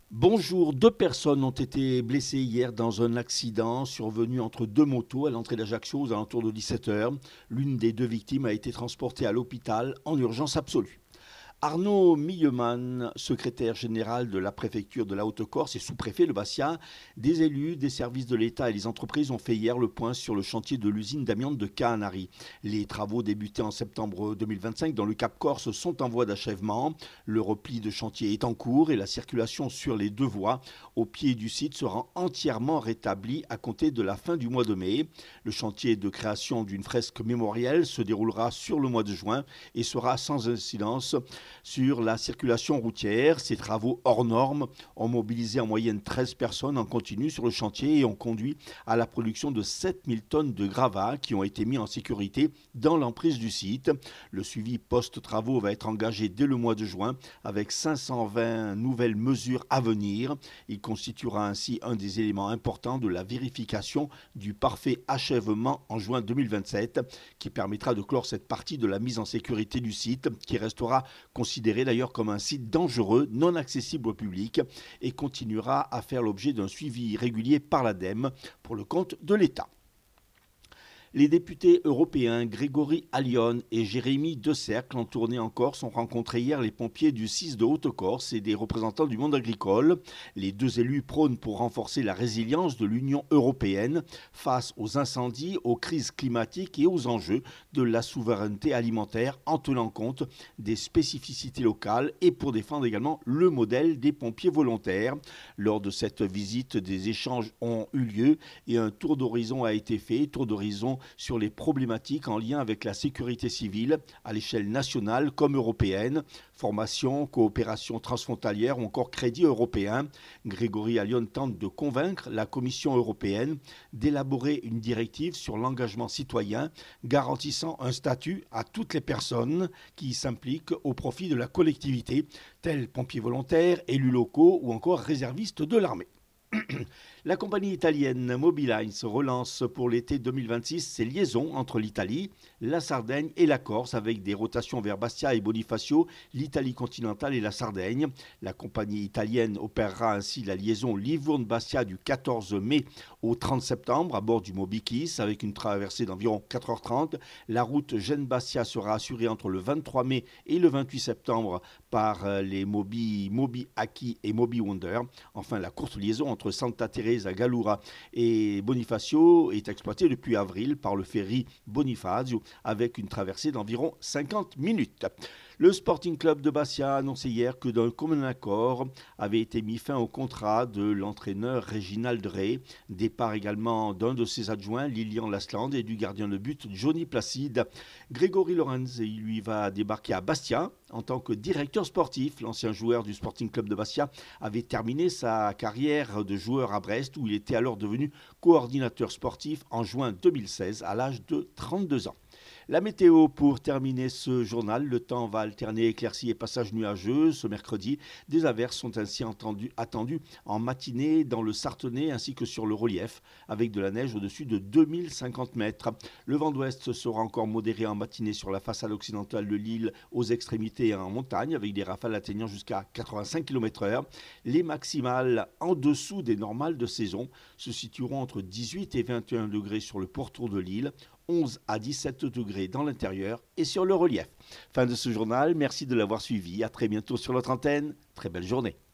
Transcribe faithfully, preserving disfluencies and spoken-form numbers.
Bonjour, deux personnes ont été blessées hier dans un accident survenu entre deux motos à l'entrée d'Ajaccio aux alentours de dix-sept heures. L'une des deux victimes a été transportée à l'hôpital en urgence absolue. Arnaud Milleman, secrétaire général de la préfecture de la Haute-Corse et sous-préfet de Bastia, des élus, des services de l'État et les entreprises ont fait hier le point sur le chantier de l'usine d'amiante de Caanari. Les travaux débutés en septembre deux mille vingt-cinq dans le Cap Corse sont en voie d'achèvement. Le repli de chantier est en cours et la circulation sur les deux voies au pied du site sera entièrement rétablie à compter de la fin du mois de mai. Le chantier de création d'une fresque mémorielle se déroulera sur le mois de juin et sera sans incidence sur la circulation routière. Ces travaux hors normes ont mobilisé en moyenne treize personnes en continu sur le chantier et ont conduit à la production de sept mille tonnes de gravats qui ont été mis en sécurité dans l'emprise du site. Le suivi post-travaux va être engagé dès le mois de juin avec cinq cent vingt nouvelles mesures à venir. Il constituera ainsi un des éléments importants de la vérification du parfait achèvement en juin deux mille vingt-sept qui permettra de clore cette partie de la mise en sécurité du site qui restera considéré d'ailleurs comme un site dangereux, non accessible au public et continuera à faire l'objet d'un suivi régulier par l'ADEME pour le compte de l'État. Les députés européens Grégory Allione et Jérémy Decercle en tournée en Corse ont rencontré hier les pompiers du C I S de Haute-Corse et des représentants du monde agricole. Les deux élus prônent pour renforcer la résilience de l'Union européenne face aux incendies, aux crises climatiques et aux enjeux de la souveraineté alimentaire en tenant compte des spécificités locales et pour défendre également le modèle des pompiers volontaires. Lors de cette visite, des échanges ont eu lieu et un tour d'horizon a été fait, tour d'horizon sur les problématiques en lien avec la sécurité civile à l'échelle nationale comme européenne, formation, coopération transfrontalière ou encore crédit européen. Grégory Allione tente de convaincre la Commission européenne d'élaborer une directive sur l'engagement citoyen garantissant un statut à toutes les personnes qui s'impliquent au profit de la collectivité, tels pompiers volontaires, élus locaux ou encore réservistes de l'armée. La compagnie italienne Mobilines relance pour l'été deux mille vingt-six ses liaisons entre l'Italie, la Sardaigne et la Corse avec des rotations vers Bastia et Bonifacio, l'Italie continentale et la Sardaigne. La compagnie italienne opérera ainsi la liaison Livourne-Bastia du quatorze mai au trente septembre à bord du Mobikis avec une traversée d'environ quatre heures trente. La route Gênes-Bastia sera assurée entre le vingt-trois mai et le vingt-huit septembre par les Mobi, Mobi Aki et Mobi Wonder. Enfin, la courte liaison entre Santa Teresa, Gallura et Bonifacio est exploitée depuis avril par le ferry Bonifacio avec une traversée d'environ cinquante minutes. Le Sporting Club de Bastia a annoncé hier que d'un commun accord avait été mis fin au contrat de l'entraîneur Réginald Rey. Départ également d'un de ses adjoints, Lilian Lasland, et du gardien de but Johnny Placide. Grégory Lorenz, il lui va débarquer à Bastia en tant que directeur sportif. L'ancien joueur du Sporting Club de Bastia avait terminé sa carrière de joueur à Brest où il était alors devenu coordinateur sportif en juin deux mille seize à l'âge de trente-deux ans. La météo pour terminer ce journal. Le temps va alterner éclaircies et passages nuageux ce mercredi. Des averses sont ainsi entendues, attendues en matinée dans le Sarthenay ainsi que sur le relief avec de la neige au-dessus de deux mille cinquante mètres. Le vent d'ouest sera encore modéré en matinée sur la façade occidentale de l'île aux extrémités et en montagne avec des rafales atteignant jusqu'à quatre-vingt-cinq kilomètres heure. Les maximales en dessous des normales de saison se situeront entre dix-huit et vingt et un degrés sur le pourtour de l'île, onze à dix-sept degrés dans l'intérieur et sur le relief. Fin de ce journal, merci de l'avoir suivi. À très bientôt sur notre antenne. Très belle journée.